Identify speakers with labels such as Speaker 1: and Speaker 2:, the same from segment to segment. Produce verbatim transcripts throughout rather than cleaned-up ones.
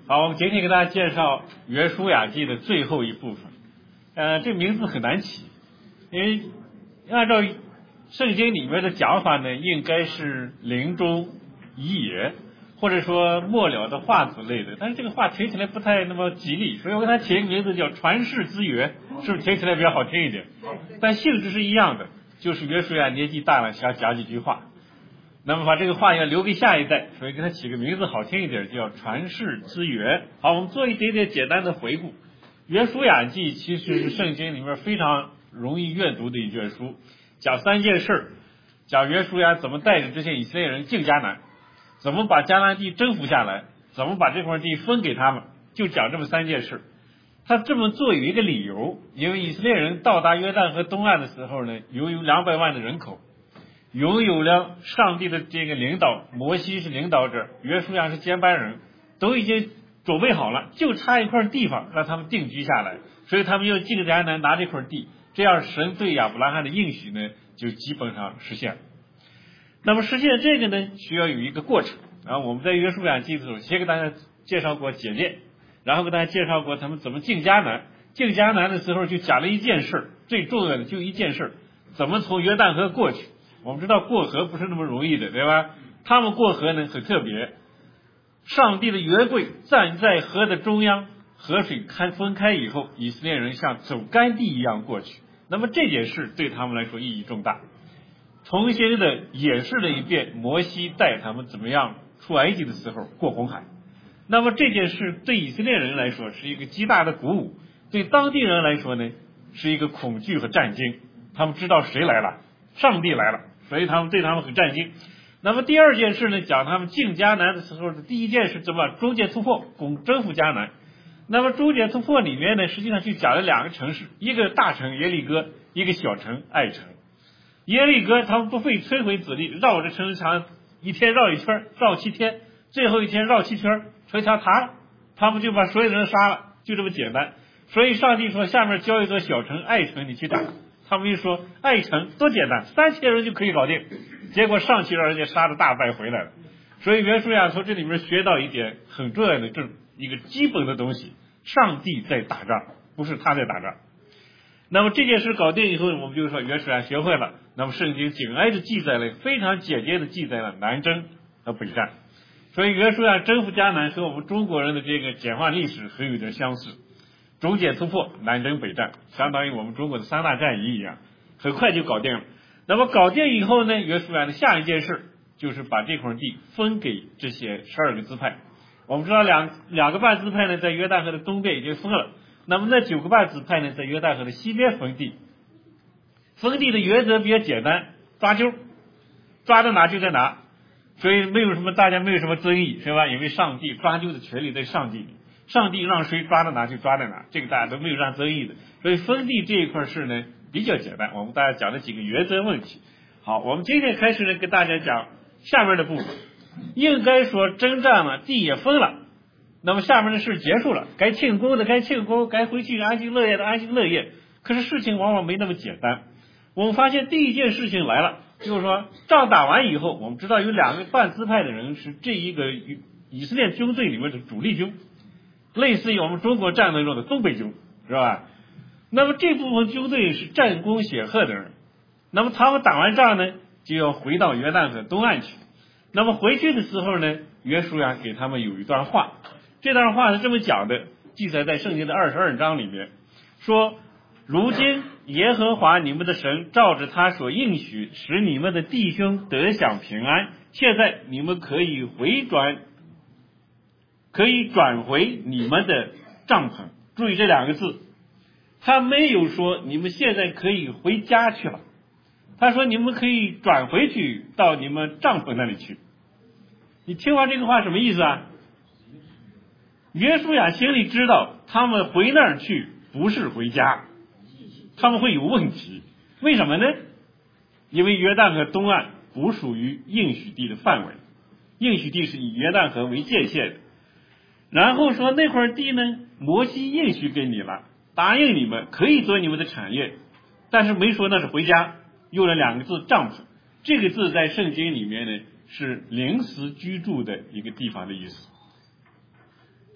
Speaker 1: 好，我们今天给大家介绍约书亚记的最后一部分。呃，这名字很难起，因为按照圣经里面的讲法呢，应该是灵中一也，或者说末了的话之类的，但是这个话听起来不太那么吉利，所以我给它起一个名字叫传世之约，是不是听起来比较好听一点？但性质是一样的，就是约书亚年纪大了，想讲几句话，那么把这个话要留给下一代，所以给它起个名字好听一点，叫传世之约。好，我们做一点点简单的回顾。约书亚记其实是圣经里面非常容易阅读的一卷书，讲三件事，讲约书亚怎么带着这些以色列人进迦南，怎么把迦南地征服下来，怎么把这块地分给他们，就讲这么三件事。他这么做有一个理由，因为以色列人到达约旦河东岸的时候呢，拥有两百万的人口，拥有了上帝的这个领导，摩西是领导者，约书亚是接班人，都已经准备好了，就差一块地方让他们定居下来，所以他们要进迦南拿这块地，这样神对亚伯拉罕的应许呢就基本上实现了。那么实现这个呢需要有一个过程，然后我们在约书亚记的时候先给大家介绍过简介，然后给大家介绍过他们怎么进迦南，进迦南的时候就讲了一件事，最重要的就一件事，怎么从约旦河过去。我们知道过河不是那么容易的，对吧？他们过河呢很特别，上帝的约柜站在河的中央，河水开分开以后，以色列人像走干地一样过去。那么这件事对他们来说意义重大，重新的演示了一遍摩西带他们怎么样出埃及的时候过红海。那么这件事对以色列人来说是一个极大的鼓舞，对当地人来说呢是一个恐惧和战惊，他们知道谁来了，上帝来了，所以他们对他们很战惊。那么第二件事呢，讲他们进迦南的时候的第一件事怎么中间突破，攻征服迦南。那么中间突破里面呢，实际上就讲了两个城市，一个大城耶利哥，一个小城爱城。耶利哥他们不费吹灰之力，绕着城墙一天绕一圈，绕七天，最后一天绕七圈，城墙塌了，他们就把所有人杀了，就这么简单。所以上帝说下面交一座小城爱城你去打，他们一说爱城多简单，三千人就可以搞定，结果上去让人家杀的大败回来了。所以约书亚从这里面学到一点很重要的这一个基本的东西，上帝在打仗，不是他在打仗。那么这件事搞定以后，我们就说约书亚学会了，那么圣经紧挨着记载了，非常简洁的记载了南征和北战。所以约书亚征服迦南和我们中国人的这个简化历史很有点相似，中间突破，南征北战，相当于我们中国的三大战役一样，很快就搞定了。那么搞定以后呢，约书亚的下一件事就是把这块地分给这些十二个支派。我们知道两两个半支派呢在约旦河的东边已经分了，那么那九个半支派呢在约旦河的西边分地。分地的原则比较简单，抓阄，抓到哪就在哪，所以没有什么大家没有什么争议，是吧？因为上帝抓阄的权利在上帝里，上帝让谁抓到哪就抓到哪，这个大家都没有让争议的。所以分地这一块事呢比较简单，我们大家讲了几个原则问题。好，我们今天开始呢跟大家讲下面的部分。应该说征战了，地也分了，那么下面的事结束了，该庆功的该庆功，该回去安心乐业的安心乐业。可是事情往往没那么简单。我们发现第一件事情来了，就是说仗打完以后，我们知道有两个半支派的人是这一个以色列军队里面的主力军，类似于我们中国战争中的东北军，是吧？那么这部分军队是战功显赫的人，那么他们打完仗呢就要回到约旦河东岸去。那么回去的时候呢，约书亚给他们有一段话，这段话是这么讲的，记载在圣经的二十二章里面，说如今耶和华你们的神照着他所应许使你们的弟兄得享平安，现在你们可以回转可以转回你们的帐篷。注意这两个字，他没有说你们现在可以回家去了，他说你们可以转回去到你们帐篷那里去。你听完这个话什么意思啊？约书亚心里知道他们回那儿去不是回家，他们会有问题。为什么呢？因为约旦河东岸不属于应许地的范围，应许地是以约旦河为界限的。然后说那块地呢，摩西应许给你了，答应你们可以做你们的产业，但是没说那是回家，用了两个字帐篷。这个字在圣经里面呢是临时居住的一个地方的意思，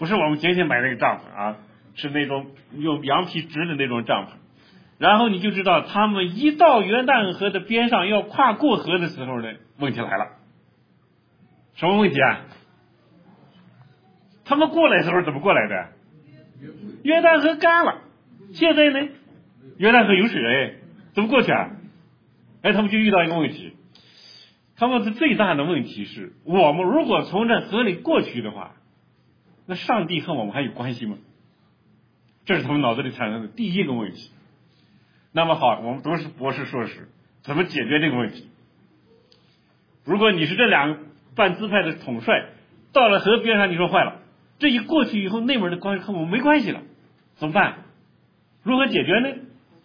Speaker 1: 不是我们节前买那个帐篷啊，是那种用羊皮织的那种帐篷。然后你就知道，他们一到约旦河的边上要跨过河的时候呢，问题来了。什么问题啊？他们过来的时候怎么过来的？约旦河干了，现在呢，约旦河有水，哎，怎么过去啊？哎，他们就遇到一个问题，他们的最大的问题是，我们如果从这河里过去的话，那上帝和我们还有关系吗？这是他们脑子里产生的第一个问题。那么好，我们都是博士硕士，怎么解决这个问题？如果你是这两个半支派的统帅，到了河边上，你说坏了，这一过去以后，那边的关系和我们没关系了，怎么办？如何解决呢？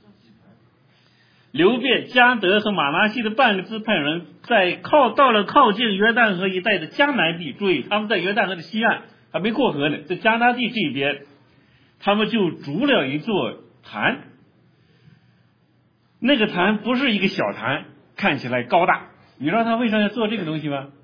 Speaker 1: 流便、迦得和马拿西的半个支派人在靠到了靠近约旦河一带的迦南地，注意他们在约旦河的西岸，还没过河呢，在迦南地这边，他们就筑了一座坛。那个坛不是一个小坛，看起来高大。你知道他为啥要做这个东西吗？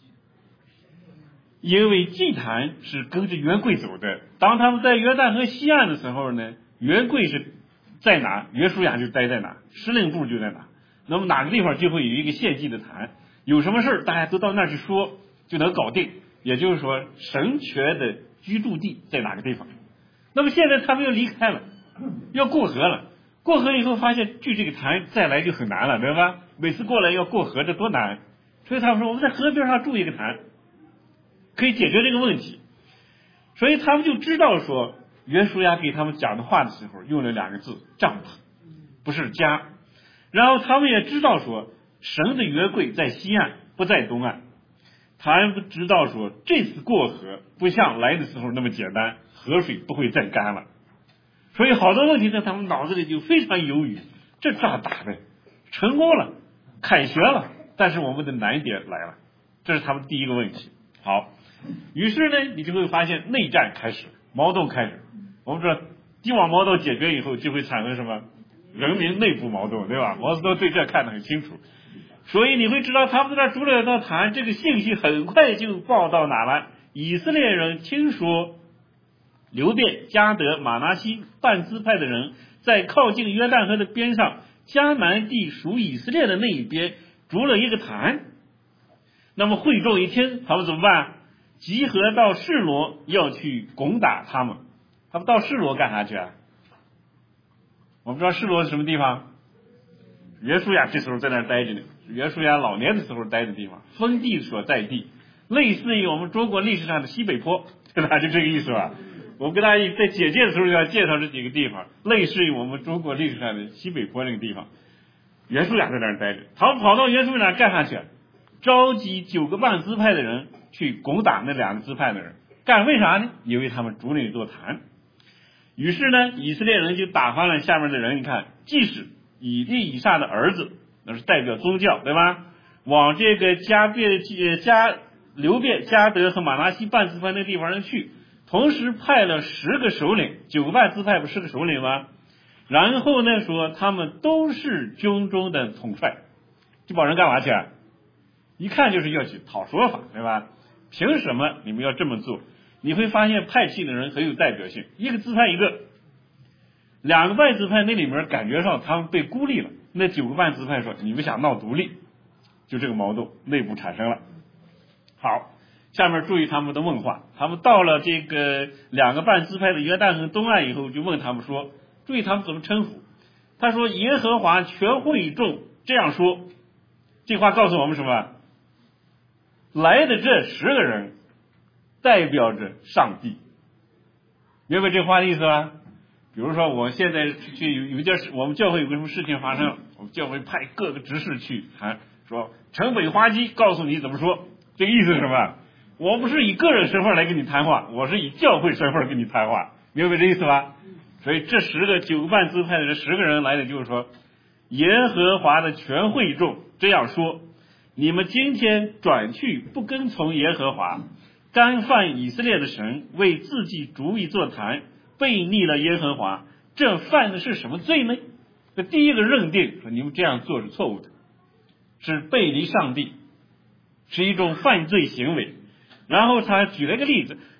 Speaker 1: 因为祭坛是跟着约柜走的。当他们在约旦河西岸的时候呢，约柜是在哪，约书亚就待在哪，司令部就在哪。那么哪个地方就会有一个献祭的坛，有什么事大家都到那儿去说，就能搞定。也就是说，神权的居住地在哪个地方。那么现在他们要离开了，要过河了。过河以后发现距这个坛再来就很难了，对吧？每次过来要过河，这多难！所以他们说我们在河边上筑一个坛，可以解决这个问题。所以他们就知道说，约书亚给他们讲的话的时候用了两个字，帐篷，不是家。然后他们也知道说，神的约柜在西岸，不在东岸。他们知道说，这次过河不像来的时候那么简单，河水不会再干了。所以好多问题在他们脑子里就非常犹豫，这仗打的成功了，凯旋了，但是我们的难点来了，这是他们第一个问题。好，于是呢，你就会发现内战开始，矛盾开始。我们知道，帝王矛盾解决以后，就会产生什么人民内部矛盾，对吧？毛泽东对这看得很清楚，所以你会知道他们在那筑了那坛，这个信息很快就报到哪了？以色列人听说流便、迦得、马拿西半支派的人在靠近约旦河的边上，迦南地属以色列的那一边筑了一个坛。那么会众一听，他们怎么办？集合到示罗，要去攻打他们。他们到示罗干啥去啊？我们知道示罗是什么地方？约书亚这时候在那儿待着呢，约书亚老年的时候待的地方，封地所在地，类似于我们中国历史上的西北坡，对吧？就这个意思吧。我们跟大家在简介的时候要介绍这几个地方，类似于我们中国历史上的西北坡那个地方。约书亚在那儿待着，他们跑到约书亚干啥去？召集九个半支派的人去攻打那两个支派的人，干为啥呢？因为他们筑了一座坛。于是呢，以色列人就打发了下面的人，你看，即使以利以撒的儿子，那是代表宗教，对吧？往这个迦便、迦流便、迦得和马拿西半支派那个地方上去，同时派了十个首领，九个半支派不是个首领吗？然后呢，说他们都是军中的统帅，这帮人干嘛去啊？一看就是要去讨说法，对吧？凭什么你们要这么做？你会发现派系的人很有代表性，一个支派一个，两个半支派那里面感觉上他们被孤立了，那九个半支派说你们想闹独立，就这个矛盾内部产生了。好，下面注意他们的问话，他们到了这个两个半支派的约旦河东岸以后，就问他们说，注意他们怎么称呼。他说耶和华全会众这样说，这话告诉我们什么？来的这十个人代表着上帝，明白这话的意思吧？比如说我现在去有有一件事，我们教会有个什么事情发生，我们教会派各个执事去谈，说城北花基告诉你怎么说，这个意思是什么？我不是以个人身份来跟你谈话，我是以教会身份跟你谈话，明白这意思吧？所以这十个九个半支派的这十个人来的就是说，耶和华的全会众这样说，你们今天转去不跟从耶和华，干犯以色列的神，为自己筑一座坛，背逆了耶和华，这犯的是什么罪呢？这第一个认定说你们这样做是错误的，是背离上帝，是一种犯罪行为。然后他举了一个例子，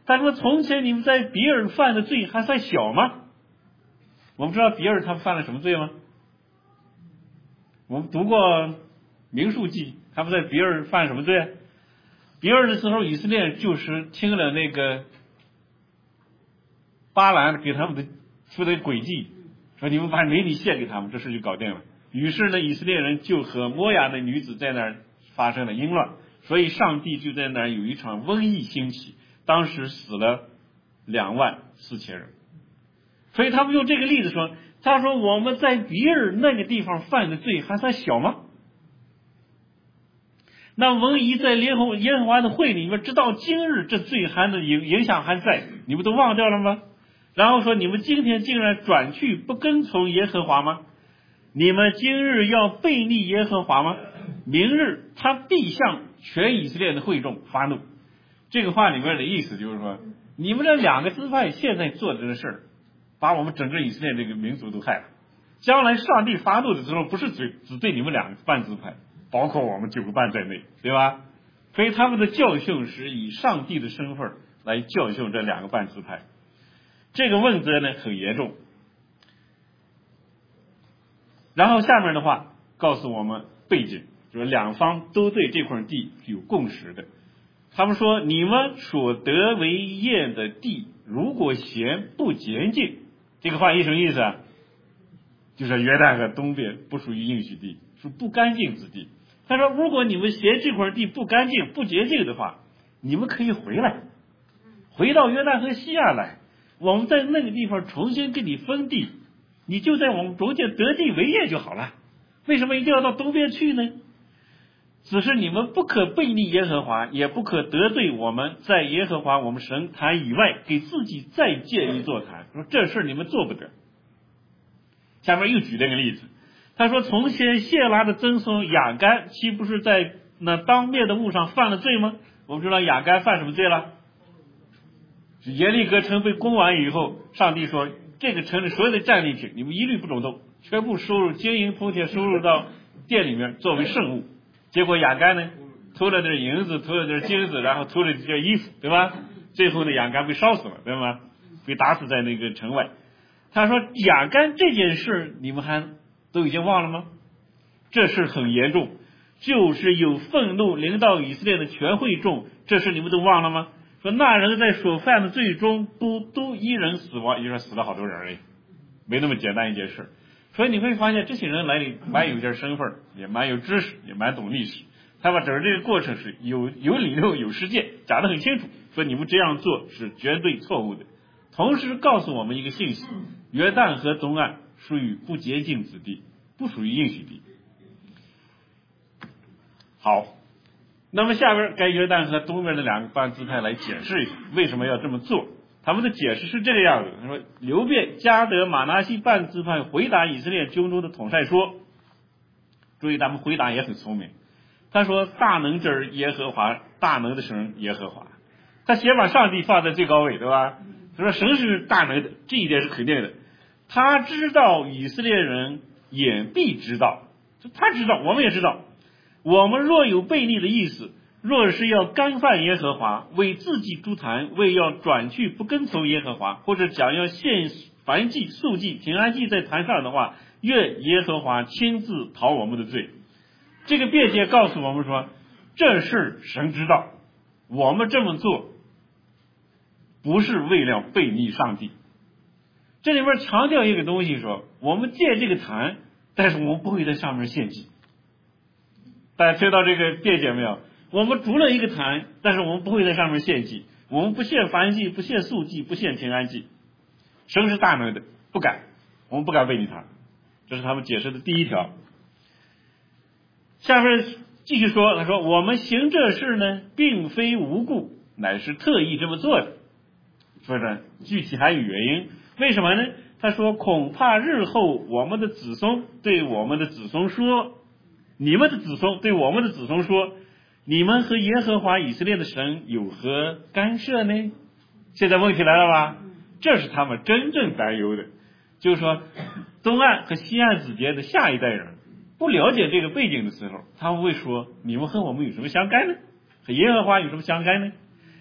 Speaker 1: 他说从前你们在比尔犯的罪还算小吗？我们知道比尔他犯了什么罪吗？我们读过民数记，他们在比尔犯什么罪啊？比尔的时候，以色列就是听了那个巴兰给他们的出的诡计，说你们把美女献给他们，这事就搞定了。于是呢，以色列人就和摩押的女子在那儿发生了淫乱，所以上帝就在那儿有一场瘟疫兴起，当时死了两万四千人。所以他们用这个例子说，他说我们在比尔那个地方犯的罪还算小吗？那文仪在耶和耶和华的会里面，直到今日这罪还的影影响还在，你们都忘掉了吗？然后说你们今天竟然转去不跟从耶和华吗？你们今日要背逆耶和华吗？明日他必向全以色列的会众发怒。这个话里面的意思就是说，你们这两个支派现在做的这个事儿，把我们整个以色列这个民族都害了。将来上帝发怒的时候，不是只只对你们两个半支派，包括我们九个半在内，对吧？所以他们的教训是以上帝的身份来教训这两个半支派。这个问责呢很严重。然后下面的话告诉我们背景，就是两方都对这块地有共识的。他们说，你们所得为业的地，如果嫌不洁净，这个话意什么意思啊？就是约旦河东边不属于应许地，是不干净之地。他说，如果你们嫌这块地不干净不洁净的话，你们可以回来，回到约旦河西岸来，我们在那个地方重新给你分地，你就在我们中间得地为业就好了。为什么一定要到东边去呢？只是你们不可背逆耶和华，也不可得罪我们，在耶和华我们神坛以外给自己再建一座坛，说这事你们做不得。下面又举了个例子，他说从前谢拉的曾孙亚干岂不是在那当灭的物上犯了罪吗？我们知道亚干犯什么罪了？耶利哥城被攻完以后，上帝说这个城里所有的战利品你们一律不准动，全部收入金银铜铁，收入到店里面作为圣物。结果亚干呢偷了点银子，偷了点金子，然后偷了这件衣服，对吧？最后呢亚干被烧死了，对吗？被打死在那个城外。他说亚干这件事你们还都已经忘了吗？这事很严重，就是有愤怒临到以色列的全会众，这事你们都忘了吗？说那人在所犯的罪中都都一人死亡，也就是死了好多人而已，没那么简单一件事。所以你会发现这些人来里蛮有点身份，也蛮有知识，也蛮懂历史，他把整个这个过程是有有理论有实践，讲得很清楚，说你们这样做是绝对错误的。同时告诉我们一个信息，约旦河东岸属于不洁净之地，不属于应许地。好，那么下边该约旦河东边的两个半支派来解释一下为什么要这么做。他们的解释是这个样子，他说流便、迦得、马拿西半支派回答以色列军中的统帅说，注意他们回答也很聪明，他说大能者耶和华，大能的神耶和华，他先把上帝放在最高位，对吧？他说神是大能的，这一点是肯定的，他知道以色列人眼必知道，他知道我们也知道，我们若有悖逆的意思，若是要干犯耶和华，为自己筑坛，为要转去不跟从耶和华，或者讲要献燔祭、素祭、平安祭在坛上的话，愿耶和华亲自讨我们的罪。这个辩解告诉我们说，这事神知道，我们这么做不是为了背逆上帝。这里面强调一个东西说，我们建这个坛，但是我们不会在上面献祭。大家听到这个辩解没有？我们筑了一个坛，但是我们不会在上面献祭，我们不献燔祭，不献素祭，不献平安祭。神是大能的，不敢，我们不敢背逆他。这是他们解释的第一条。下面继续说，他说我们行这事呢，并非无故，乃是特意这么做的。说着具体还有原因，为什么呢？他说恐怕日后我们的子孙对我们的子孙说，你们的子孙对我们的子孙说，你们和耶和华以色列的神有何干涉呢？现在问题来了吧？这是他们真正担忧的，就是说东岸和西岸之间的下一代人不了解这个背景的时候，他们会说，你们和我们有什么相干呢？和耶和华有什么相干呢？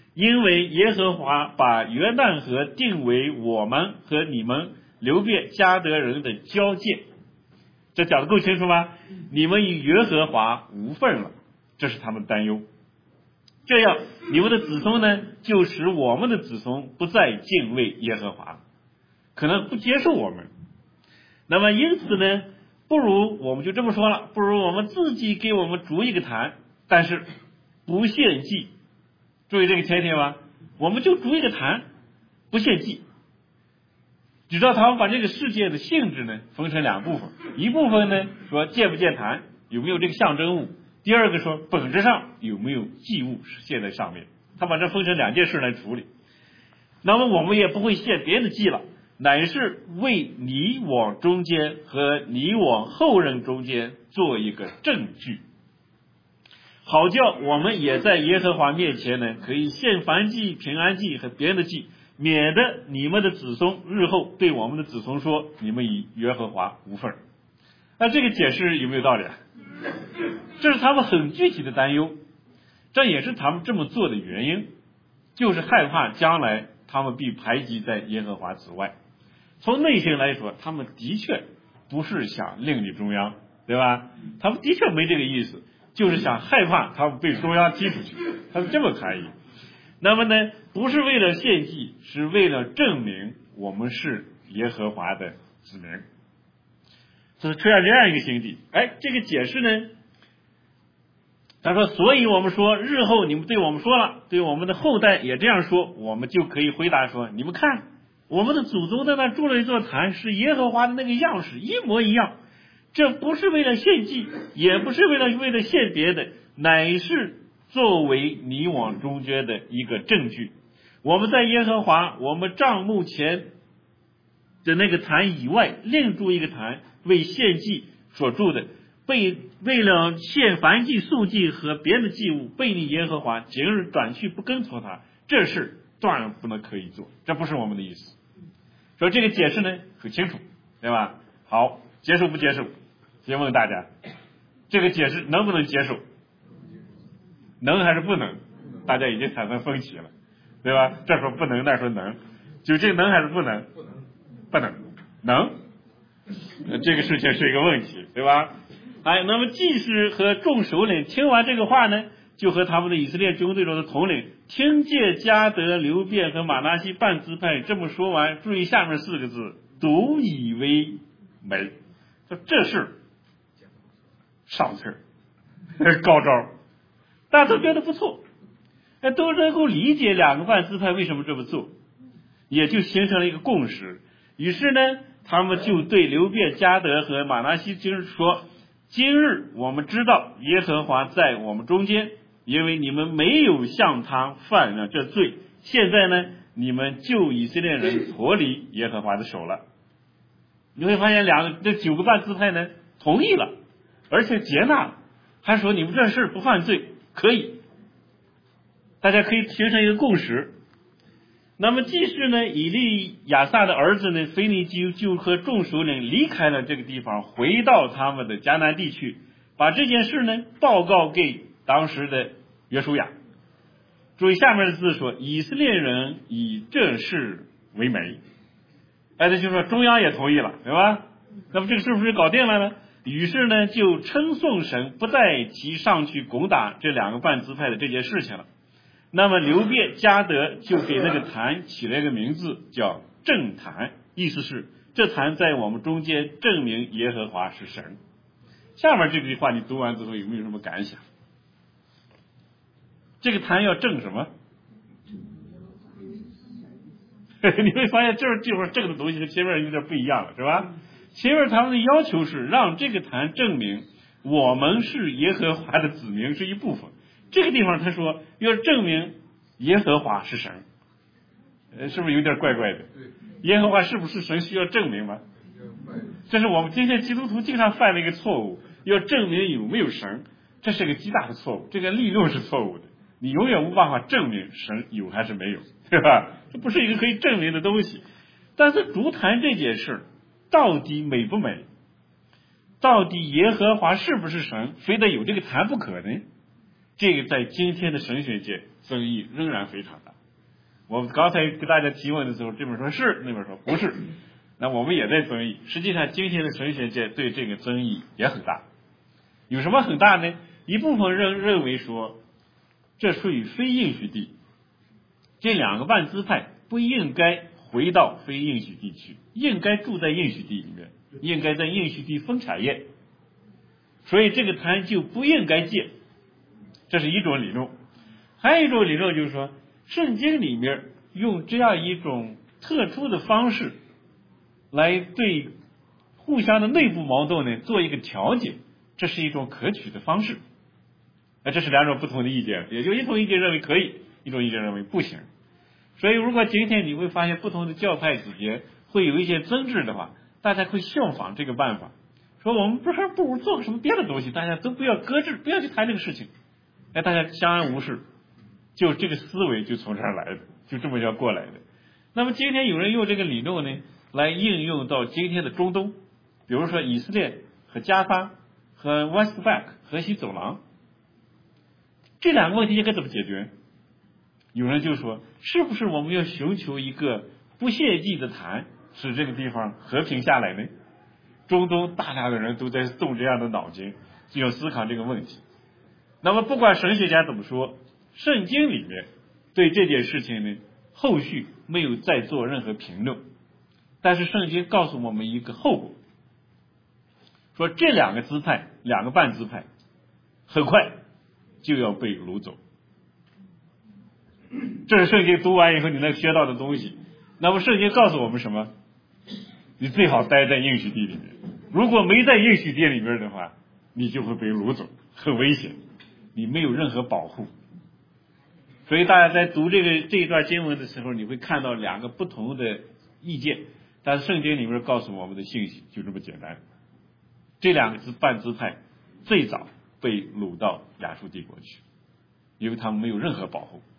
Speaker 1: 因为耶和华把约旦河定为我们和你们流便迦得人的交界。这讲的够清楚吗？你们与耶和华无份了，这是他们担忧。这样你们的子孙呢，就使我们的子孙不再敬畏耶和华，可能不接受我们。那么因此呢，不如我们就这么说了，不如我们自己给我们筑一个坛，但是不献祭。注意这个前提吧，我们就筑一个坛，不献祭。只知道他们把这个世界的性质呢分成两部分，一部分呢说建不建坛，有没有这个象征物；第二个说本质上有没有祭物献在上面。他把这分成两件事来处理。那么我们也不会献别的祭了，乃是为你我中间和你我后人中间做一个证据，好叫我们也在耶和华面前呢，可以献燔祭、平安祭和别的祭，免得你们的子孙日后对我们的子孙说，你们与耶和华无份。那这个解释有没有道理啊？这是他们很具体的担忧，这也是他们这么做的原因，就是害怕将来他们被排挤在耶和华之外。从内心来说，他们的确不是想另立中央，对吧？他们的确没这个意思，就是想害怕他们被中央踢出去，他是这么含义。那么呢，不是为了献祭，是为了证明我们是耶和华的子民。这是出现这样一个心地。哎，这个解释呢，他说，所以我们说日后你们对我们说了，对我们的后代也这样说，我们就可以回答说，你们看，我们的祖宗在那筑了一座坛，是耶和华的那个样式，一模一样。这不是为了献祭，也不是为了为了献别的，乃是作为你我中间的一个证据。我们在耶和华我们帐幕前的那个坛以外，另筑一个坛，为献祭所筑的，被为了献燔祭、素祭和别的祭物，背逆耶和华，今日转去不跟从他，这事当然不能可以做，这不是我们的意思。所以这个解释呢很清楚，对吧？好，接受不接受？先问大家，这个解释能不能接受？能还是不能？大家已经产生分歧了，对吧？这说不能，那说能，究竟能还是不能？不能，能，这个事情是一个问题，对吧？哎，那么祭司和众首领听完这个话呢，就和他们的以色列军队中的统领听见迦得、流便和马拿西半支派这么说完，注意下面四个字，都以为美，说这事上策高招，大家都觉得不错，都能够理解两个半支派为什么这么做，也就形成了一个共识。于是呢，他们就对流便、迦得和马拿西今日说，今日我们知道耶和华在我们中间，因为你们没有向他犯了这罪，现在呢，你们救以色列人脱离耶和华的手了。你会发现两个这九个半支派呢同意了，而且接纳了，还说你们这事不犯罪，可以，大家可以形成一个共识。那么既是呢，以利亚撒的儿子呢腓尼基就和众首领离开了这个地方，回到他们的迦南地区，把这件事呢报告给当时的约书亚。注意下面的字说，以色列人以这事为美。哎，这就说中央也同意了，对吧？那么这个是不是搞定了呢？于是呢，就称颂神，不再提上去攻打这两个半支派的这件事情了。那么流便、迦得就给那个坛起了一个名字，叫正坛，意思是这坛在我们中间证明耶和华是神。下面这句话你读完之后有没有什么感想？这个坛要证什么？你会发现这地方证的东西和前面有点不一样了，是吧？前面他们的要求是让这个坛证明我们是耶和华的子民是一部分，这个地方他说要证明耶和华是神，呃，是不是有点怪怪的？耶和华是不是神需要证明吗？这是我们今天基督徒经常犯的一个错误，要证明有没有神，这是个极大的错误，这个立论是错误的，你永远无办法证明神有还是没有，对吧？这不是一个可以证明的东西。但是烛坛这件事到底美不美？到底耶和华是不是神？非得有这个坛不可呢？ 这个在今天的神学界争议仍然非常大。我们刚才给大家提问的时候，这边说是，那边说不是，那我们也在争议。实际上，今天的神学界对这个争议也很大。有什么很大呢？一部分人认为说，这属于非应许地，这两个半支派不应该回到非应许地区，应该住在应许地里面，应该在应许地分产业，所以这个坛就不应该建。这是一种理论。还有一种理论就是说，圣经里面用这样一种特殊的方式来对互相的内部矛盾呢做一个调解，这是一种可取的方式。那这是两种不同的意见，也就一种意见认为可以，一种意见认为不行。所以如果今天你会发现不同的教派之间会有一些争执的话，大家会效仿这个办法，说我们不是不如做什么别的东西，大家都不要搁置，不要去谈这个事情，哎，大家相安无事，就这个思维就从这儿来的，就这么叫过来的。那么今天有人用这个理论呢来应用到今天的中东，比如说以色列和加沙和 West Bank 河西走廊，这两个问题应该怎么解决？有人就说，是不是我们要寻求一个不泄祭的坛，使这个地方和平下来呢？中东大量的人都在动这样的脑筋，就要思考这个问题。那么不管神学家怎么说，圣经里面对这件事情呢后续没有再做任何评论，但是圣经告诉我们一个后果，说这两个支派，两个半支派很快就要被掳走。这是圣经读完以后你能学到的东西。那么圣经告诉我们什么？你最好待在应许地里面，如果没在应许地里面的话，你就会被掳走，很危险，你没有任何保护。所以大家在读这个这一段经文的时候，你会看到两个不同的意见，但是圣经里面告诉我们的信息就这么简单。这两个支半支派最早被掳到亚述帝国去，因为他们没有任何保护。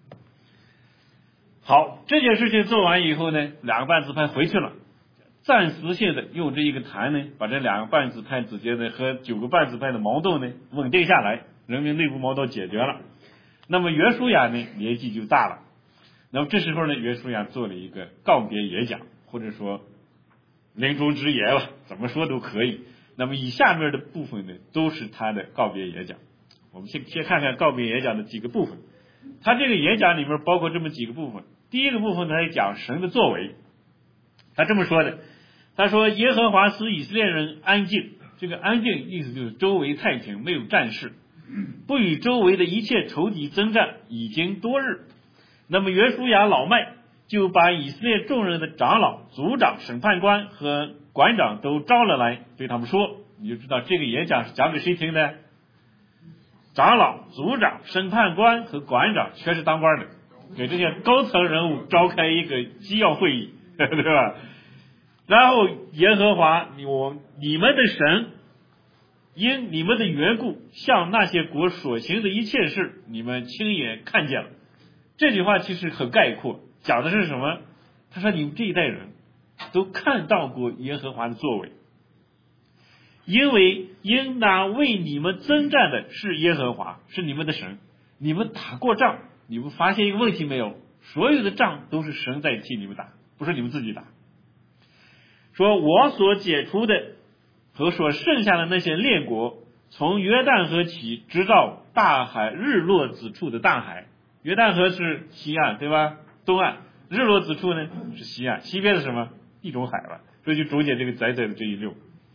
Speaker 1: 好，这件事情做完以后呢，两个半支派回去了，暂时性的用这一个坛呢，把这两个半支派之间的和九个半支派的矛盾呢稳定下来，人民内部矛盾解决了。那么约书亚呢年纪就大了，那么这时候呢，约书亚做了一个告别演讲，或者说临终之言了，怎么说都可以。那么以下面的部分呢，都是他的告别演讲。我们先先看看告别演讲的几个部分。他这个演讲里面包括这么几个部分。第一个部分他讲神的作为，他这么说的，他说耶和华使以色列人安静，这个安静意思就是周围太平，没有战事，不与周围的一切仇敌征战，已经多日。那么约书亚老迈就把以色列众人的长老、族长、审判官和馆长都招了来，对他们说，你就知道这个演讲是讲给谁听的？长老、族长、审判官和馆长全是当官的，给这些高层人物召开一个机要会议，对吧？然后耶和华你我你们的神因你们的缘故向那些国所行的一切事你们亲眼看见了。这句话其实很概括，讲的是什么？他说你们这一代人都看到过耶和华的作为，因为应当为你们征战的是耶和华，是你们的神。你们打过仗，你们发现一个问题没有？所有的仗都是神在替你们打，不是你们自己打。说我所解除的和所剩下的那些列国，从约旦河起，直到大海日落之处的大海。约旦河是西岸，对吧？东岸。日落之处呢是西岸，西边是什么？地中海了。所以就中间这个窄窄的这一溜。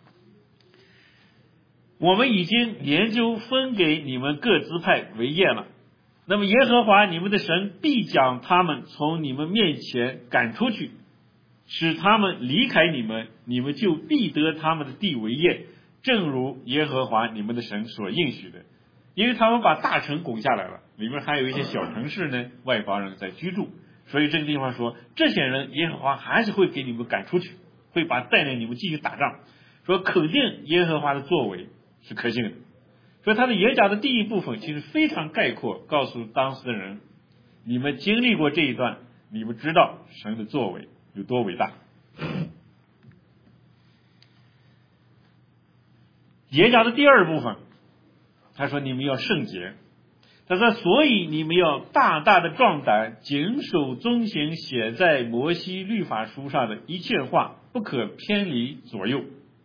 Speaker 1: 我们已经研究分给你们各支派为业了。那么耶和华你们的神必将他们从你们面前赶出去，使他们离开你们，你们就必得他们的地为业，正如耶和华你们的神所应许的。因为他们把大城攻下来了，里面还有一些小城市呢，外邦人在居住，所以这个地方说，这些人耶和华还是会给你们赶出去，会把带领你们继续打仗，说肯定耶和华的作为是可信的。所以他的演讲的第一部分其实非常概括，告诉当时的人，你们经历过这一段，你们知道神的作为有多伟大。演讲的第二部分，他说你们要圣洁。 他说，所以你们要大大的壮胆，谨守遵行写在摩西律法书上的一切话，不可偏离左右，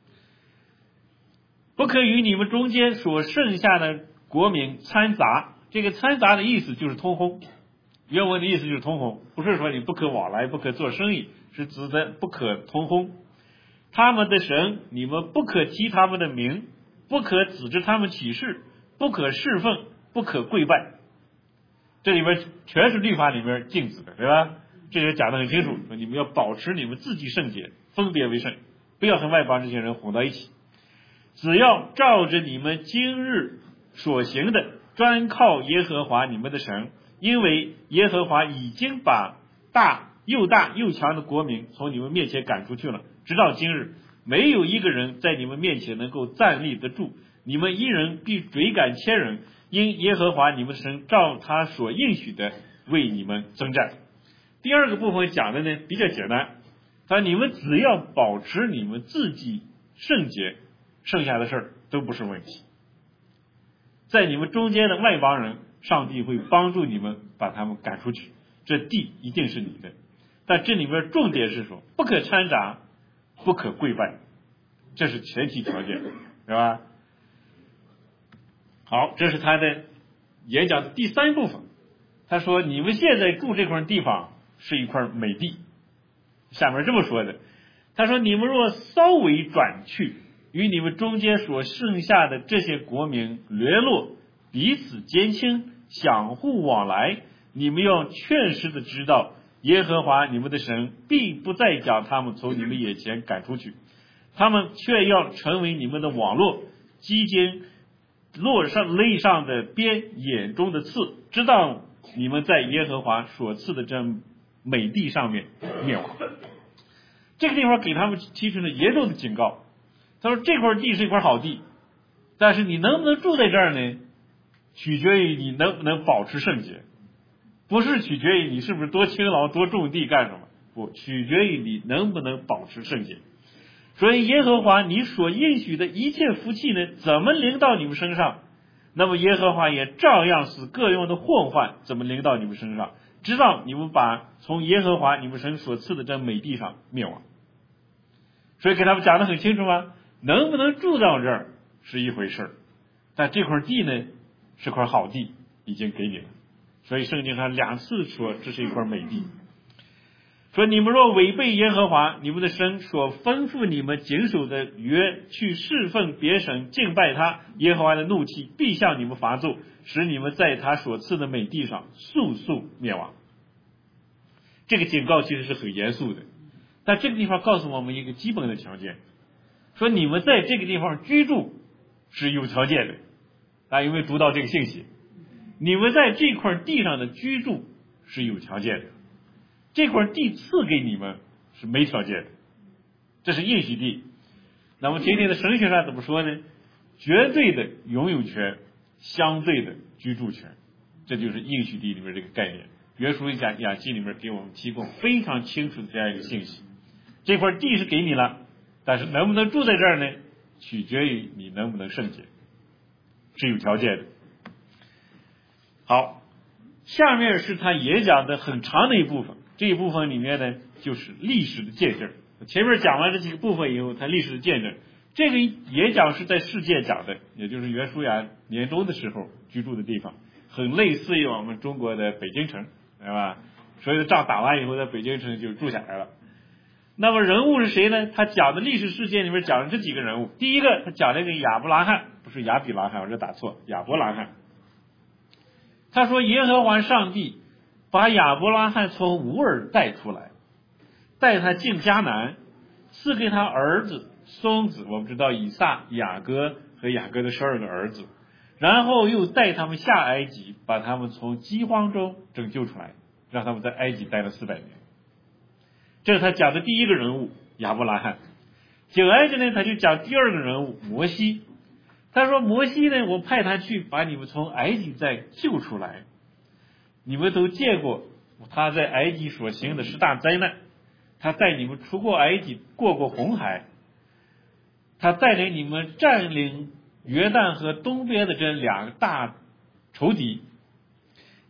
Speaker 1: 不可与你们中间所剩下的国民掺杂。这个掺杂的意思就是通婚，原文的意思就是通婚，不是说你不可往来，不可做生意，是指的不可通婚。他们的神，你们不可提他们的名，不可指着他们起誓，不可侍奉，不可跪拜。这里边全是律法里面禁止的，对吧？这就讲得很清楚，说你们要保持你们自己圣洁，分别为圣，不要和外邦这些人混到一起。只要照着你们今日所行的，专靠耶和华你们的神，因为耶和华已经把大又大又强的国民从你们面前赶出去了，直到今日，没有一个人在你们面前能够站立得住，你们一人必追赶千人，因耶和华你们的神照他所应许的为你们征战。第二个部分讲的呢比较简单，他说你们只要保持你们自己圣洁，剩下的事儿都不是问题。在你们中间的外邦人，上帝会帮助你们把他们赶出去，这地一定是你的。但这里面重点是说，不可掺杂，不可跪拜，这是前提条件，是吧？好，这是他的演讲的第三部分。他说，你们现在住这块地方是一块美地，下面这么说的，他说，你们若稍微转去，与你们中间所剩下的这些国民联络，彼此结亲，相互往来，你们要确实的知道，耶和华你们的神必不再将他们从你们眼前赶出去，他们却要成为你们的网络，击尖落上肋上的鞭，眼中的刺，直到你们在耶和华所赐的这美地上面灭亡。这个地方给他们提出了严重的警告。他说，这块地是一块好地，但是你能不能住在这儿呢，取决于你能不能保持圣洁，不是取决于你是不是多勤劳多种地干什么，不，取决于你能不能保持圣洁。所以耶和华你所应许的一切福气呢，怎么临到你们身上，那么耶和华也照样使各样的祸患怎么临到你们身上，直到你们把从耶和华你们神所赐的这美地上灭亡。所以给他们讲得很清楚啊，能不能住到这儿是一回事，但这块地呢是块好地，已经给你了。所以圣经上两次说这是一块美地，说你们若违背耶和华你们的神所吩咐你们谨守的约，去侍奉别神敬拜他，耶和华的怒气必向你们发作，使你们在他所赐的美地上速速灭亡。这个警告其实是很严肃的，但这个地方告诉我们一个基本的条件，说你们在这个地方居住是有条件的。大家有没有读到这个信息？你们在这块地上的居住是有条件的，这块地赐给你们是没条件的，这是应许地。那么今天的神学上怎么说呢？绝对的拥有权，相对的居住权，这就是应许地里面这个概念。约书亚记里面给我们提供非常清楚的这样一个信息，这块地是给你了，但是能不能住在这儿呢，取决于你能不能圣洁，是有条件的。好，下面是他演讲的很长的一部分，这一部分里面呢就是历史的见证。前面讲完这几个部分以后，他历史的见证，这个演讲是在世界讲的，也就是约书亚年终的时候居住的地方，很类似于我们中国的北京城，对吧？所有的仗打完以后，在北京城就住下来了。那么人物是谁呢？他讲的历史事件里面讲了这几个人物。第一个，他讲了一个亚伯拉罕，不是亚比拉罕，我这打错，亚伯拉罕。他说耶和华上帝把亚伯拉罕从乌尔带出来，带他进迦南，赐给他儿子孙子，我们知道以撒、雅各和雅各的十二个儿子，然后又带他们下埃及，把他们从饥荒中拯救出来，让他们在埃及待了四百年。这是他讲的第一个人物亚伯拉罕。紧挨着呢，他就讲第二个人物摩西。他说摩西呢，我派他去把你们从埃及再救出来，你们都见过他在埃及所行的十大灾难，他带你们出过埃及，过过红海，他带领你们占领约旦河东边的这两个大仇敌，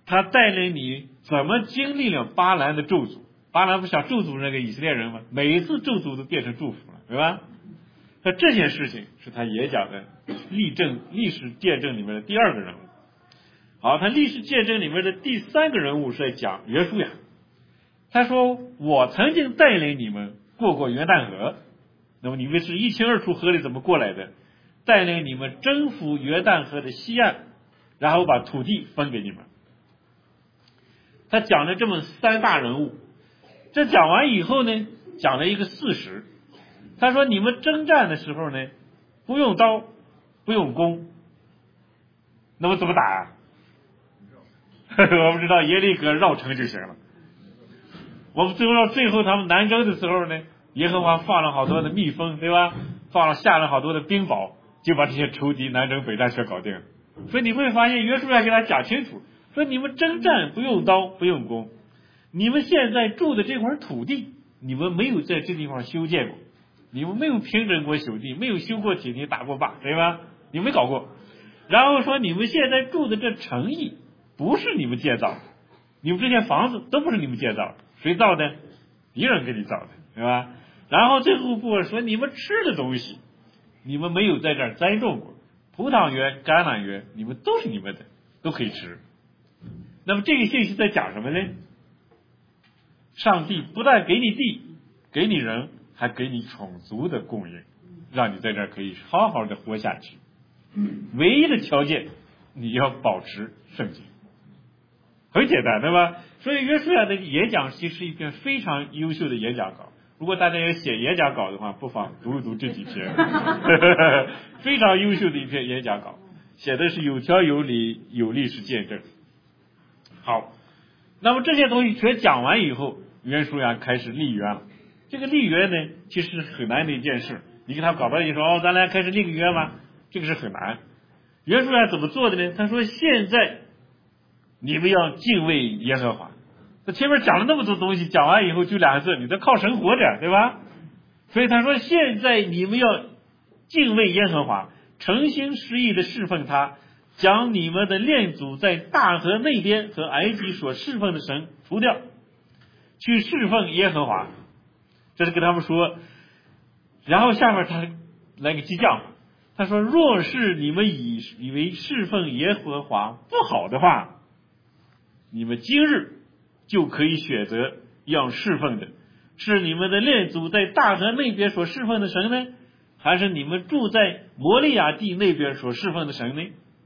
Speaker 1: 他带领你怎么经历了巴兰的咒诅。巴兰不想咒诅那个以色列人吗？每一次咒诅都变成祝福了，对吧？那这些事情是他演讲的历证历史见证里面的第二个人物。好，他历史见证里面的第三个人物是在讲约书亚。他说我曾经带领你们过过约旦河，那么你们是一清二楚河里怎么过来的，带领你们征服约旦河的西岸，然后把土地分给你们。他讲了这么三大人物，这讲完以后呢，讲了一个事实。他说你们征战的时候呢，不用刀不用弓，那么怎么打啊？我们知道耶利哥绕城就行了。我们最后最后他们南征的时候呢，耶和华放了好多的蜜蜂，对吧？放了下了好多的冰雹，就把这些仇敌南征北战全搞定了。所以你会发现约书亚给他讲清楚，说你们征战不用刀不用弓，你们现在住的这块土地，你们没有在这地方修建过，你们没有平整过朽地，没有修过铁泥打过坝，对吧？你没搞过。然后说你们现在住的这城邑不是你们建造的，你们这些房子都不是你们建造的，谁造的？敌人给你造的，对吧？然后最后部分说你们吃的东西，你们没有在这儿栽种过，葡萄园、橄榄园，你们都是你们的，都可以吃。那么这个信息在讲什么呢？上帝不但给你地，给你人，还给你充足的供应，让你在这儿可以好好的活下去。唯一的条件，你要保持圣洁。很简单，对吧？所以约书亚的演讲其实是一篇非常优秀的演讲稿。如果大家要写演讲稿的话，不妨读一读这几篇，非常优秀的一篇演讲稿，写的是有条有理，有历史见证。好，那么这些东西全讲完以后，约书亚开始立约了。这个立约呢，其实是很难的一件事。你跟他搞半天说哦，咱俩开始立个约吗？这个是很难。约书亚怎么做的呢？他说现在你们要敬畏耶和华。他前面讲了那么多东西，讲完以后就两个字，你得靠神活着，对吧？所以他说现在你们要敬畏耶和华，诚心实意的侍奉他，将你们的列祖在大河那边和埃及所侍奉的神除掉，去侍奉耶和华。这是跟他们说。然后下面他来个激将，他说若是你们以以为侍奉耶和华不好的话，你们今日就可以选择要侍奉的是你们的列祖在大河那边所侍奉的神呢，还是你们住在摩利亚地那边所侍奉的神呢？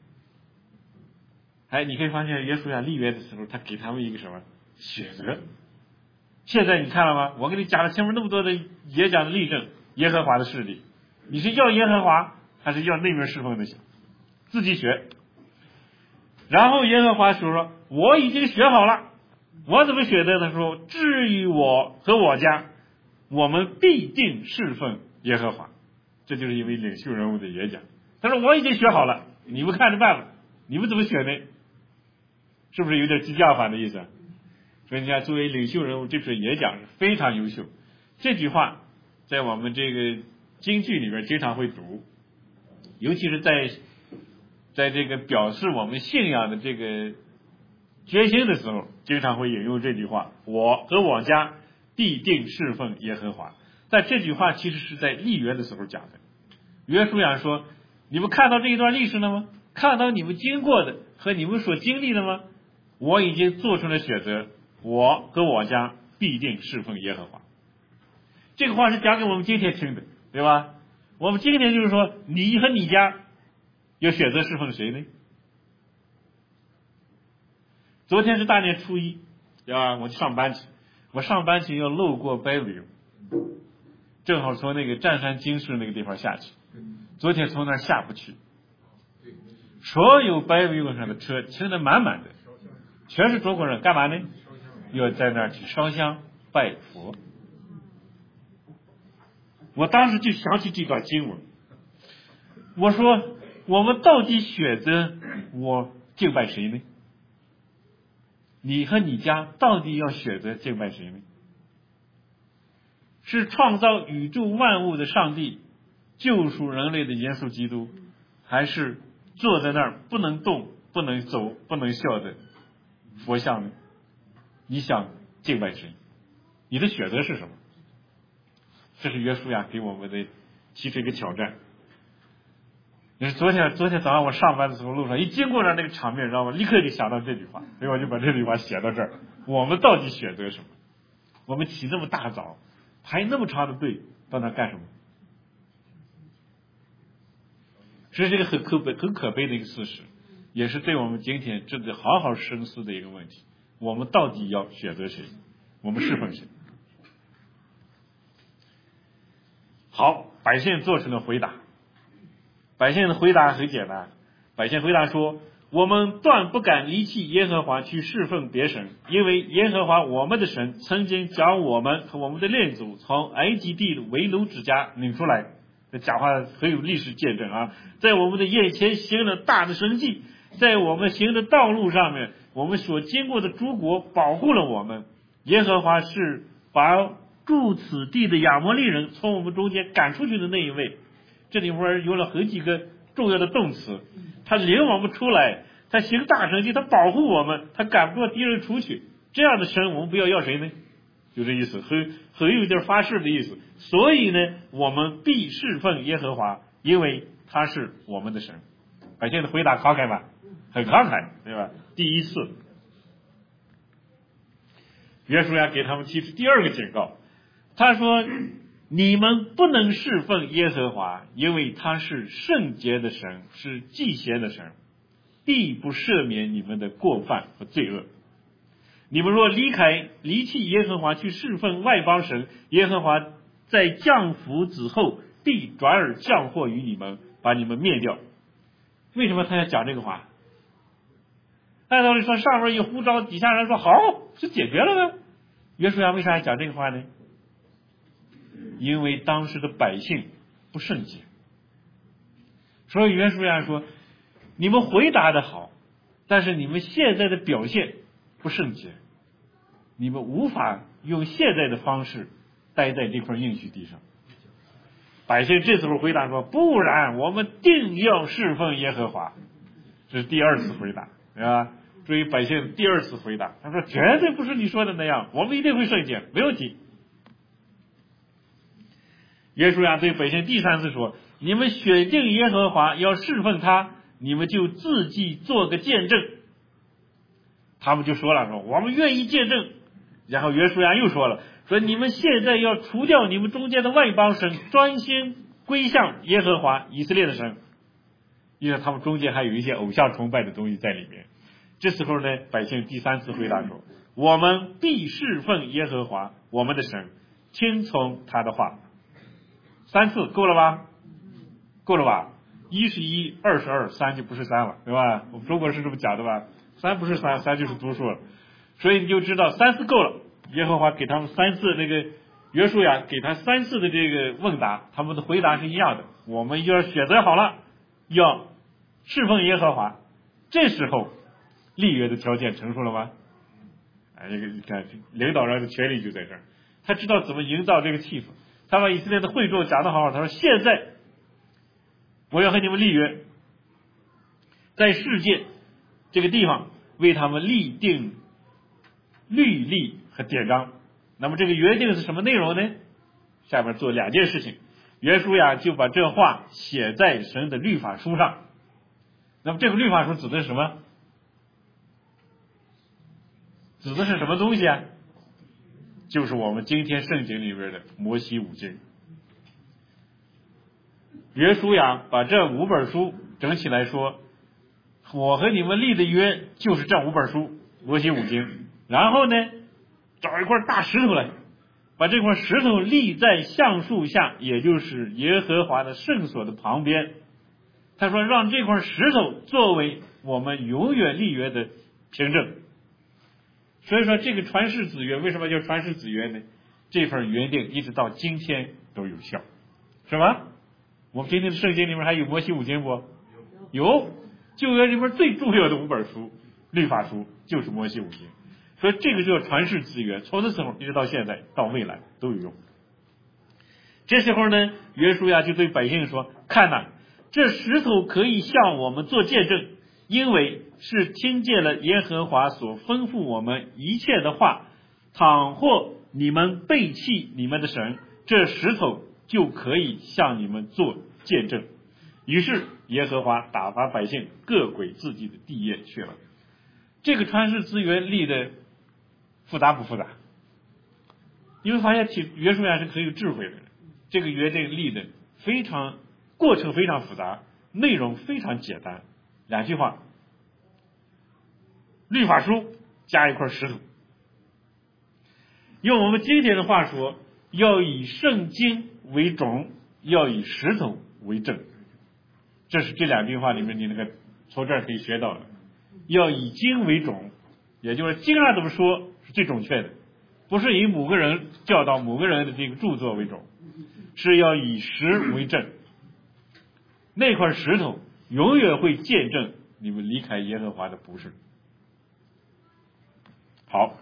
Speaker 1: 哎，你可以发现约书亚立约的时候，他给他们一个什么选择。现在你看了吗？我给你讲了前面那么多的演讲的例证，耶和华的势力，你是要耶和华还是要那边侍奉的神？自己选。然后耶和华说说我已经选好了，我怎么选的？他说至于我和我家，我们必定侍奉耶和华。这就是一位领袖人物的演讲。他说我已经选好了，你们看着办吧，你们怎么选的？是不是有点激将法的意思？所以你看，作为领袖人物，这篇演讲是非常优秀。这句话在我们这个京剧里边经常会读，尤其是在在这个表示我们信仰的这个决心的时候，经常会引用这句话：我和我家必定侍奉耶和华。但这句话其实是在立约的时候讲的。约书亚说：你们看到这一段历史了吗？看到你们经过的和你们所经历的吗？我已经做出了选择，我和我家必定侍奉耶和华。这个话是讲给我们今天听的，对吧？我们今天就是说，你和你家要选择侍奉谁呢？昨天是大年初一，对吧？我上班去，我上班去要路过白尾，正好从那个湛山京市那个地方下去。昨天从那儿下不去，所有白尾路上的车停得满满的，全是中国人，干嘛呢？要在那儿去烧香拜佛。我当时就想起这段经文，我说我们到底选择我敬拜谁呢？你和你家到底要选择敬拜谁呢？是创造宇宙万物的上帝，救赎人类的耶稣基督，还是坐在那儿不能动不能走不能笑的佛像呢？你想敬拜谁？你的选择是什么？这是约书亚给我们的提出一个挑战。你是昨天昨天早上我上班的时候路上一经过那那个场面，让我立刻就想到这句话，所以我就把这句话写到这儿。我们到底选择什么？我们起那么大早，排那么长的队，到那干什么？这是一个很可悲、很可悲的一个事实，也是对我们今天值得好好深思的一个问题。我们到底要选择谁？我们侍奉谁？好，百姓做出了回答。百姓的回答很简单，百姓回答说：我们断不敢离弃耶和华去侍奉别神，因为耶和华我们的神曾经将我们和我们的列祖从埃及地的为奴之家领出来。这讲话很有历史见证啊！在我们的眼前行了大的神迹，在我们行的道路上面，我们所经过的诸国保护了我们。耶和华是把住此地的亚摩利人从我们中间赶出去的那一位。这里面有了很几个重要的动词，他领我们出来，他行大神迹，他保护我们，他赶不过敌人出去。这样的神我们不要要谁呢？就这意思，很很有点发誓的意思。所以呢，我们必侍奉耶和华，因为他是我们的神。百姓的回答慷慨吧，很慷慨，对吧？第一次，约书亚给他们提出第二个警告，他说：你们不能侍奉耶和华，因为他是圣洁的神，是祭贤的神，必不赦免你们的过犯和罪恶。你们若离开离弃耶和华去侍奉外邦神，耶和华在降福之后必转而降祸于你们，把你们灭掉。为什么他要讲这个话？按道理说上面一呼召，底下人说好，是解决了呢。约书亚为啥要讲这个话呢？因为当时的百姓不圣洁，所以约书亚说：你们回答的好，但是你们现在的表现不圣洁，你们无法用现在的方式待在这块应许地上。百姓这时候回答说：不然，我们定要侍奉耶和华。这是第二次回答，对吧？注意百姓第二次回答，他说：绝对不是你说的那样，我们一定会圣洁，没问题。约书亚对百姓第三次说：你们选定耶和华要侍奉他，你们就自己做个见证。他们就说了，说我们愿意见证。然后约书亚又说了，说你们现在要除掉你们中间的外邦神，专心归向耶和华以色列的神，因为他们中间还有一些偶像崇拜的东西在里面。这时候呢，百姓第三次回答说：我们必侍奉耶和华我们的神，听从他的话。三次够了吧？够了吧？一是一，二是二，三就不是三了，对吧？我们中国是这么讲的吧？三不是三，三就是独数了。所以你就知道三次够了。耶和华给他们三次那个约书亚给他三次的这个问答，他们的回答是一样的。我们要选择好了，要侍奉耶和华。这时候立约的条件成熟了吗？哎，这个你看，领导人的权利就在这儿，他知道怎么营造这个气氛。他把以色列的会众讲得好好，他说：现在我要和你们立约，在世界这个地方为他们立定律例和典章。那么这个约定是什么内容呢？下面做两件事情。约书亚就把这话写在神的律法书上。那么这个律法书指的是什么？指的是什么东西啊？就是我们今天圣经里边的摩西五经。约书亚把这五本书整起来说，我和你们立的约就是这五本书，摩西五经。然后呢，找一块大石头来，把这块石头立在橡树下，也就是耶和华的圣所的旁边。他说让这块石头作为我们永远立约的凭证。所以说这个传世子约为什么叫传世子约呢？这份约定一直到今天都有效，是吗？我们今天的圣经里面还有摩西五经不？有，旧约里面最重要的五本书，律法书就是摩西五经。所以这个叫传世子约，从那时候一直到现在到未来都有用。这时候呢，约书亚就对百姓说：看哪，这石头可以向我们做见证， 因为是听见了耶和华所吩咐我们一切的话，倘或你们背弃你们的神，这石头就可以向你们做见证。于是耶和华打发百姓各归自己的地业去了。这个传世资源立的复杂不复杂？你会发现约书亚是很有智慧的人，这个约定立的非常过程非常复杂，内容非常简单，两句话，律法书加一块石头。用我们今天的话说，要以圣经为种，要以石头为证。这是这两句话里面你那个从这儿可以学到的。要以经为种，也就是经上怎么说是最准确的，不是以某个人教导某个人的这个著作为种，是要以石为证。那块石头永远会见证你们离开耶和华的不是。好，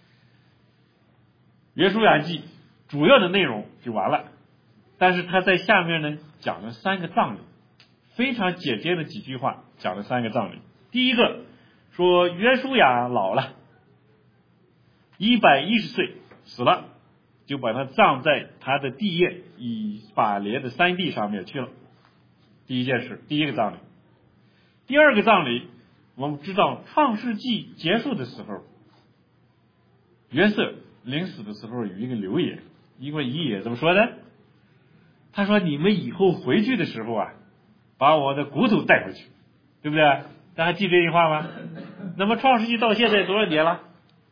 Speaker 1: 约书亚记主要的内容就完了，但是他在下面呢讲了三个葬礼，非常简洁的几句话讲了三个葬礼。第一个说约书亚老了，一百一十岁死了，就把他葬在他的地业以法莲的山地上面去了。第一件事，第一个葬礼。第二个葬礼，我们知道创世纪结束的时候，约瑟临死的时候有一个留言，一个遗言怎么说呢？他说你们以后回去的时候啊，把我的骨头带回去，对不对？大家记这句话吗？那么创世纪到现在多少年了？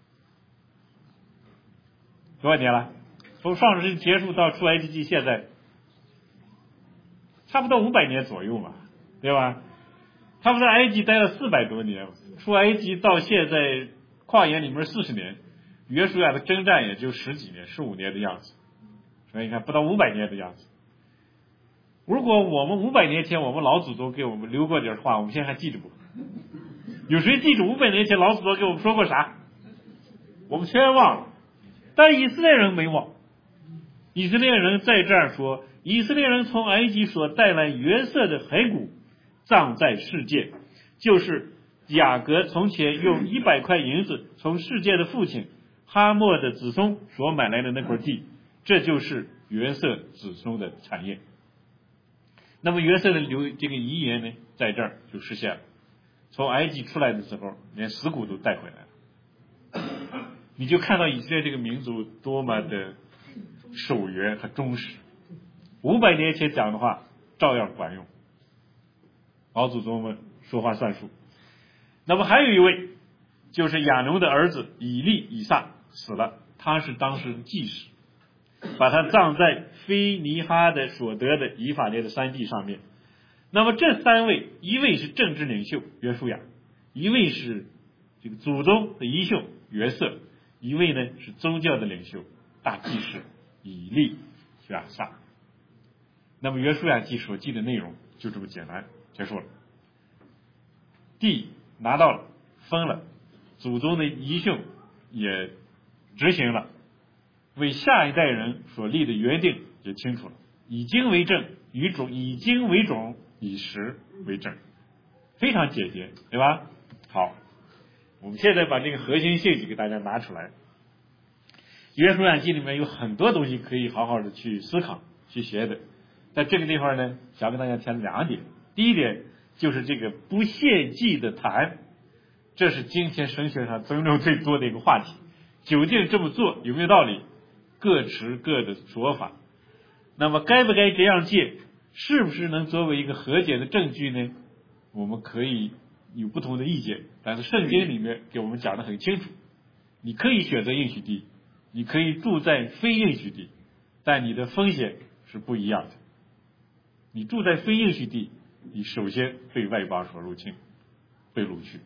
Speaker 1: 多少年了？从创世纪结束到出埃及记现在差不多五百年左右嘛，对吧？他们在埃及待了四百多年，出埃及到现在旷野里面四十年，约书亚的征战也就十几年十五年的样子，所以你看不到五百年的样子。如果我们五百年前我们老祖宗给我们留过点话，我们现在还记着不？有谁记住五百年前老祖宗给我们说过啥？我们全忘了。但以色列人没忘，以色列人在这儿说，以色列人从埃及所带来约瑟的骸骨葬在世界，就是雅各从前用一百块银子从世界的父亲哈莫的子孙所买来的那块地，这就是约瑟子孙的产业。那么约瑟的留这个遗言呢，在这儿就实现了。从埃及出来的时候，连死骨都带回来了。你就看到以色列这个民族多么的守约和忠实，五百年前讲的话照样管用，老祖宗们说话算数。那么还有一位就是亚农的儿子以利以撒死了，他是当时的祭司，把他葬在菲尼哈的所得的以法莲的山地上面。那么这三位，一位是政治领袖约书亚，一位是这个祖宗的遗训约瑟，一位呢是宗教的领袖大祭司以利亚撒。那么约书亚记所记的内容就这么简单结束了。地拿到了，分了，祖宗的遗训也执行了，为下一代人所立的约定也清楚了，以经为证，以种以经为种，以实为证，非常简洁，对吧？好，我们现在把这个核心信息给大家拿出来。约书亚记里面有很多东西可以好好的去思考去学的，在这个地方呢，想跟大家谈两点。第一点就是这个不献祭的坛，这是今天神学上争论最多的一个话题，究竟这么做有没有道理？各持各的说法。那么该不该这样戒，是不是能作为一个和解的证据呢？我们可以有不同的意见，但是圣经里面给我们讲得很清楚，你可以选择应许地，你可以住在非应许地，但你的风险是不一样的。你住在非应许地，你首先被外邦所入侵，被掳去。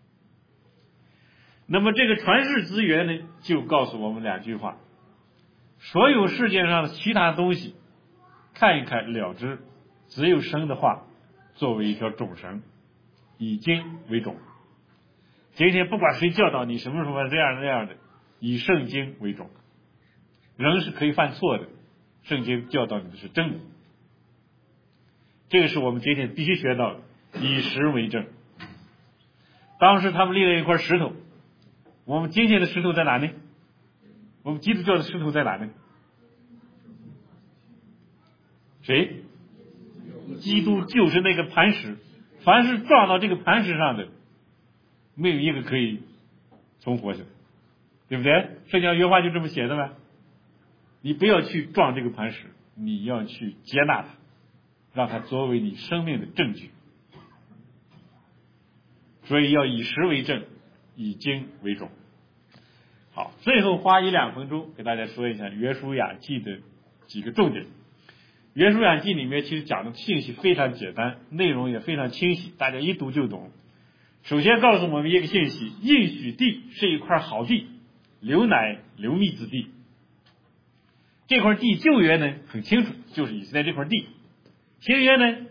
Speaker 1: 那么这个传世资源呢，就告诉我们两句话：所有世界上的其他东西看一看了之，只有神的话作为一条种绳，以经为种。今天不管谁教导你什么什么这样那样的，以圣经为种。人是可以犯错的，圣经教导你的是真理。这个是我们今天必须学到的，以实为证。 当时他们立了一块石头，我们今天的石头在哪呢？我们基督教的石头在哪呢？谁？基督就是那个磐石，凡是撞到这个磐石上的，没有一个可以存活下来，对不对？圣经上约翰就这么写的嘛。你不要去撞这个磐石，你要去接纳它，让它作为你生命的证据。所以要以实为证，以经为重。好，最后花一两分钟给大家说一下约书亚记的几个重点。约书亚记里面其实讲的信息非常简单，内容也非常清晰，大家一读就懂。首先告诉我们一个信息，应许地是一块好地，流奶流蜜之地。这块地旧约呢很清楚，就是以色列这块地。新约呢，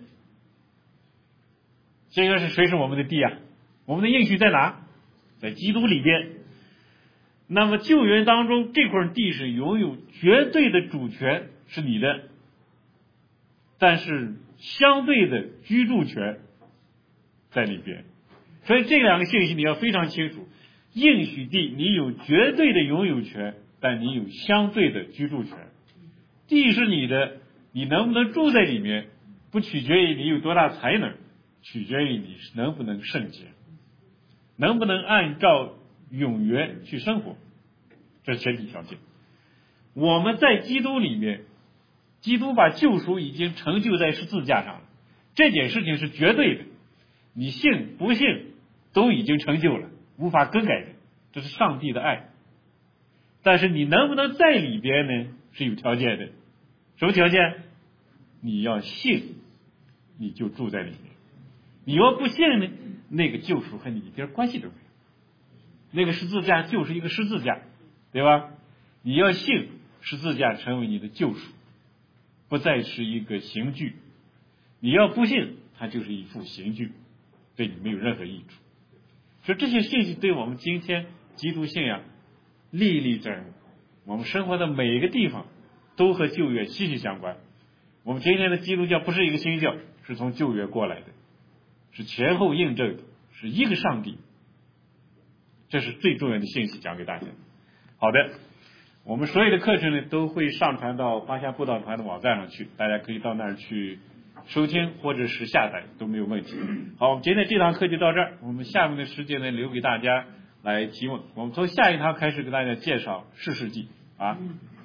Speaker 1: 新约是谁是我们的地啊？我们的应许在哪？在基督里边。那么旧约当中这块地是拥有绝对的主权，是你的，但是相对的居住权在里边。所以这两个信息你要非常清楚，应许地你有绝对的拥有权，但你有相对的居住权。地是你的，你能不能住在里面，不取决于你有多大才能，取决于你能不能圣洁，能不能按照永约去生活，这是前提条件。我们在基督里面，基督把救赎已经成就在十字架上了，这件事情是绝对的，你信不信都已经成就了，无法更改的，这是上帝的爱。但是你能不能在里边呢，是有条件的。什么条件？你要信，你就住在里面。你要不信呢，那个救赎和你一点关系都没有。那个十字架就是一个十字架，对吧？你要信，十字架成为你的救赎，不再是一个刑具。你要不信，它就是一副刑具，对你没有任何益处。所以这些信息对我们今天基督信仰历历在目，我们生活的每一个地方都和旧约息息相关。我们今天的基督教不是一个新教，是从旧约过来的，是前后印证的，是一个上帝。这是最重要的信息讲给大家。好的，我们所有的课程呢都会上传到华夏布道团的网站上去，大家可以到那儿去收听或者是下载都没有问题。好，我们今天这堂课就到这儿，我们下面的时间呢留给大家来提问。我们从下一堂开始给大家介绍士世记啊。